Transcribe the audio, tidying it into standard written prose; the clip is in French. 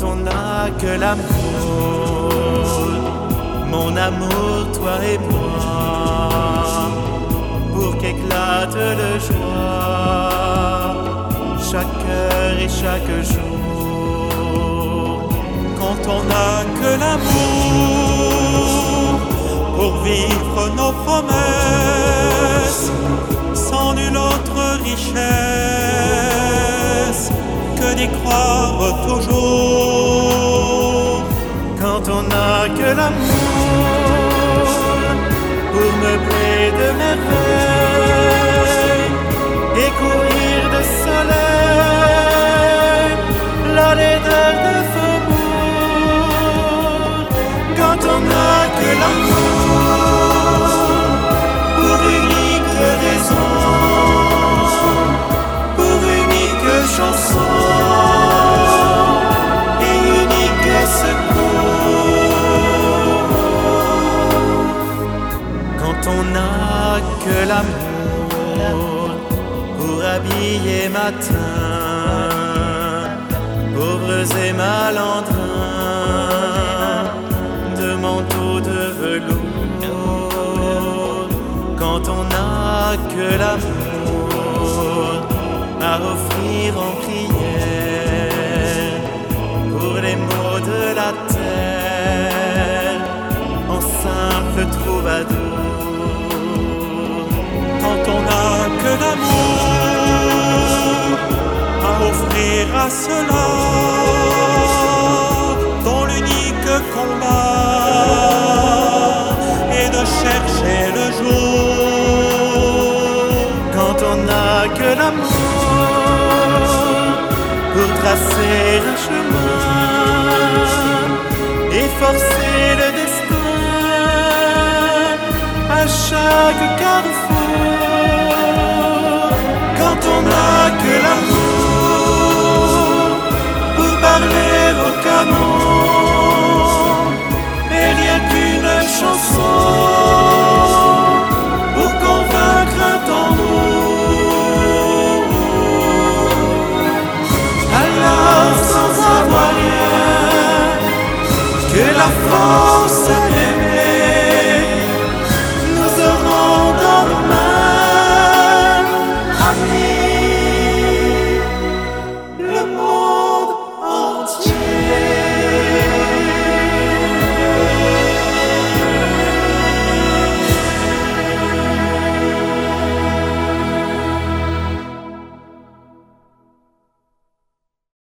quand on n'a que l'amour, mon amour, toi et moi, pour qu'éclate de joie chaque heure et chaque jour. Quand on n'a que l'amour pour vivre nos promesses, sans nulle autre richesse que d'y croire toujours. Quand on n'a que l'amour pour meubler de merveilles et courir de soleil la laideur de faubourg. Quand on n'a que l'amour pour unique raison, pour unique chanson et unique secours. Quand on n'a que l'amour pour habiller matin pauvres et malandrins de manteaux de velours. Quand on n'a que l'amour à offrir en prière pour les maux de la terre en simple troubadour. Quand on n'a que l'amour à offrir à ceux-là dont l'unique combat est de chercher le jour. Quand on n'a que l'amour pour tracer un chemin et forcer le destin à chaque carrefour. Quand on n'a que l'amour pour parler au canon et rien qu'une chanson pour convaincre un tambour. Alors sans avoir rien que la force